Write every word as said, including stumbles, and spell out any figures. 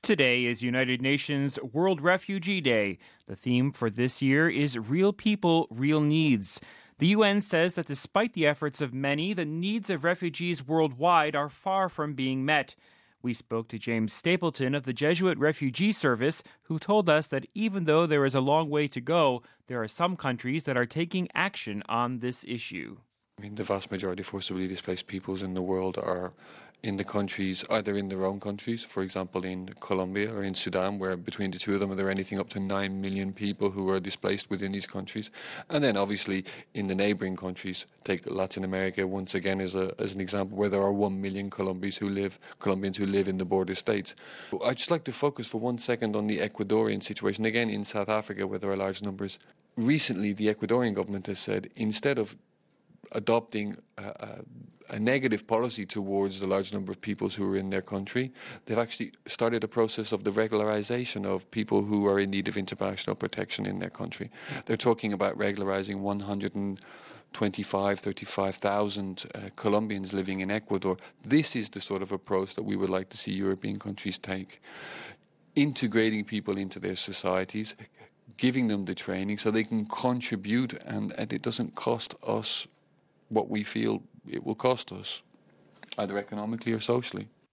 Today is United Nations World Refugee Day. The theme for this year is Real People, Real Needs. The U N says that despite the efforts of many, the needs of refugees worldwide are far from being met. We spoke to James Stapleton of the Jesuit Refugee Service, who told us that even though there is a long way to go, there are some countries that are taking action on this issue. I mean, the vast majority of forcibly displaced peoples in the world are in the countries, either in their own countries, for example in Colombia or in Sudan, where between the two of them there are anything up to nine million people who are displaced within these countries. And then obviously in the neighbouring countries, take Latin America once again as, a, as an example, where there are one million Colombians who live, Colombians who live in the border states. I'd just like to focus for one second on the Ecuadorian situation, again in South Africa where there are large numbers. Recently the Ecuadorian government has said instead of adopting a, a, a negative policy towards the large number of peoples who are in their country, they've actually started a process of the regularization of people who are in need of international protection in their country. They're talking about regularizing one hundred twenty-five, thirty-five thousand uh, Colombians living in Ecuador. This is the sort of approach that we would like to see European countries take. Integrating people into their societies, giving them the training so they can contribute and, and it doesn't cost us what we feel it will cost us, either economically or socially.